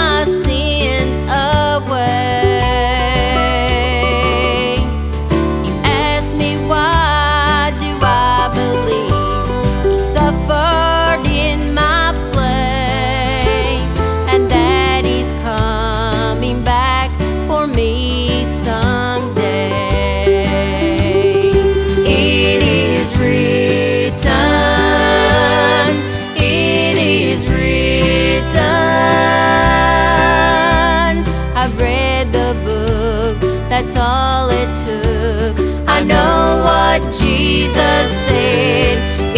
my sins away. You ask me why do I believe He suffered in my place, and that He's coming back for me someday. It is written, it is written. I've read the book, that's all it took. I know what Jesus said.